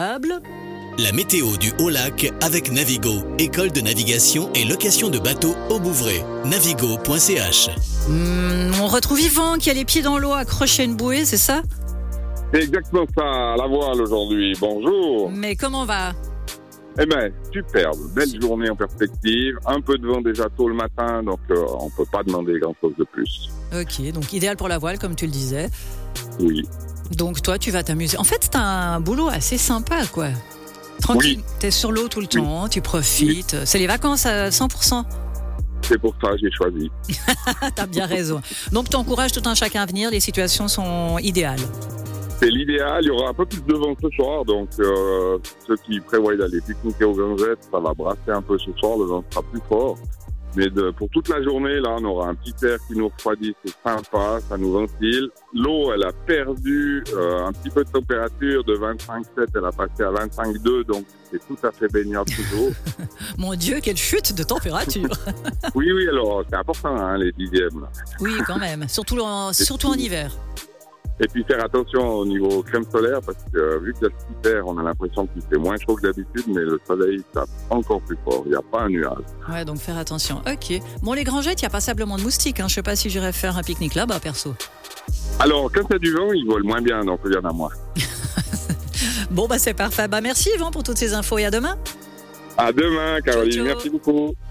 La météo du Haut-Lac avec Navigo, école de navigation et location de bateaux au Bouvray. Navigo.ch. On retrouve Yvan qui a les pieds dans l'eau accroché à une bouée, c'est ça? C'est exactement ça, à la voile aujourd'hui. Bonjour. Mais comment va? Eh ben, superbe. Belle journée en perspective. Un peu de vent déjà tôt le matin, donc on peut pas demander grand-chose de plus. Ok, donc idéal pour la voile, comme tu le disais. Oui. Donc toi, tu vas t'amuser. En fait, c'est un boulot assez sympa, quoi. Tranquille, T'es sur l'eau tout le temps, tu profites. C'est les vacances à 100%. C'est pour ça que j'ai choisi. T'as bien raison. Donc t'encourages tout un chacun à venir, les situations sont idéales. C'est l'idéal. Il y aura un peu plus de vent ce soir, donc ceux qui prévoient d'aller pique-niquer aux Gangettes, ça va brasser un peu ce soir, le vent sera plus fort. Mais pour toute la journée, là, on aura un petit air qui nous refroidit, c'est sympa, ça nous ventile. L'eau, elle a perdu un petit peu de température, de 25,7, elle a passé à 25,2, donc c'est tout à fait baignable toujours. Mon Dieu, quelle chute de température. Oui, alors c'est important, hein, les dixièmes. Là. Oui, quand même, surtout en hiver. Et puis faire attention au niveau crème solaire, parce que vu qu'il y a cet hiver, on a l'impression qu'il fait moins chaud que d'habitude, mais le soleil tape encore plus fort, il n'y a pas un nuage. Ouais, donc faire attention. Ok. Bon, les Grangettes, il n'y a pas passablement de moustiques, hein. Je sais pas si j'irais faire un pique-nique là-bas, perso. Alors, quand il y a du vent, ils volent moins bien, donc il y en a moins. Bon, c'est parfait. Merci Yvan pour toutes ces infos et à demain. À demain, Caroline. Ciao. Merci beaucoup.